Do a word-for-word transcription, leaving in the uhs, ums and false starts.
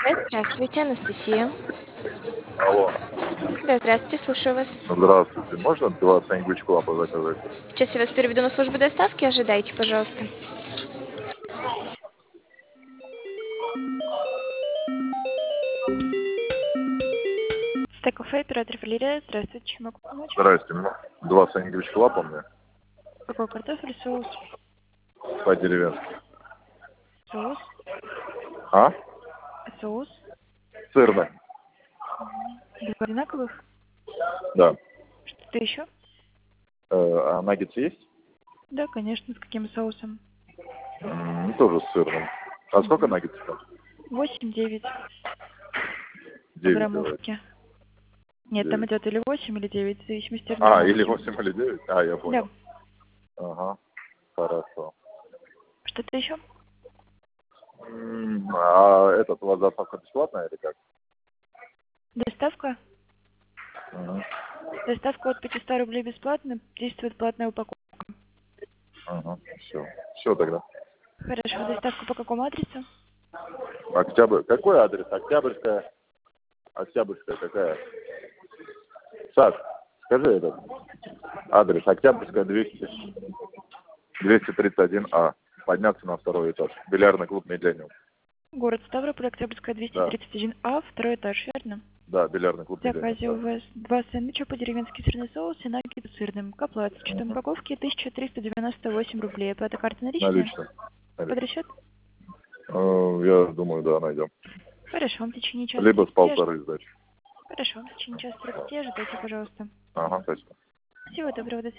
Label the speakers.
Speaker 1: Здравствуйте, Анастасия.
Speaker 2: Алло.
Speaker 1: Да, здравствуйте, слушаю вас.
Speaker 2: Здравствуйте. Можно два сэндвич клапа заказать?
Speaker 1: Сейчас я вас переведу на службу доставки, ожидайте, пожалуйста. Стек кафе, оператор Валерия. Здравствуйте, чем могу помочь?
Speaker 2: Здрасте. Ну, два сэндвич клапа мне
Speaker 1: Какой картофель, соус?
Speaker 2: по-деревенски.
Speaker 1: Соус?
Speaker 2: А?
Speaker 1: Соус?
Speaker 2: Сырный.
Speaker 1: Два одинаковых?
Speaker 2: Да.
Speaker 1: Что-то еще?
Speaker 2: Э, а наггетсы есть?
Speaker 1: Да, конечно, с каким соусом?
Speaker 2: М, тоже с сырным. А сколько наггетсов?
Speaker 1: Восемь-девять по
Speaker 2: Девять давайте.
Speaker 1: граммовке. Нет, там
Speaker 2: Девять.
Speaker 1: идет или восемь, или девять, в зависимости от
Speaker 2: А, или
Speaker 1: граммовки.
Speaker 2: восемь, или девять? А, я
Speaker 1: Да.
Speaker 2: понял. Ага. Хорошо.
Speaker 1: Что-то еще?
Speaker 2: М, А этот у вас доставка бесплатная или как?
Speaker 1: Доставка?
Speaker 2: Угу.
Speaker 1: Доставка от пятисот рублей бесплатно, действует платная упаковка.
Speaker 2: Ага. Все. Все тогда.
Speaker 1: Хорошо, доставка по какому адресу?
Speaker 2: Октябрь. Какой адрес? Октябрьская. Октябрьская какая? Саш, скажи этот адрес. Октябрьская двести, двести тридцать один А. Подняться на второй этаж. Бильярдный клуб «Миллениум».
Speaker 1: Город Ставрополь, Октябрьская, двести
Speaker 2: Да,
Speaker 1: тридцать один А, второй этаж, верно?
Speaker 2: да, бильярдный клуб
Speaker 1: В
Speaker 2: «Миллениум»,
Speaker 1: заказе
Speaker 2: да.
Speaker 1: у вас два сэндвича по-деревенски сырный соус и наггетсы с сырным. К оплате. Что
Speaker 2: Угу.
Speaker 1: упаковки тысяча триста девяносто восемь рублей. Оплата карты наличные?
Speaker 2: Налично.
Speaker 1: Под
Speaker 2: Налично.
Speaker 1: расчет?
Speaker 2: Э, Я думаю, да, найдем.
Speaker 1: Хорошо, в течение часа
Speaker 2: Либо с
Speaker 1: тридцати. ож-
Speaker 2: полторы сдачи.
Speaker 1: Хорошо, в течение часа тридцати ожидайте, пожалуйста.
Speaker 2: Ага, спасибо.
Speaker 1: Всего доброго, до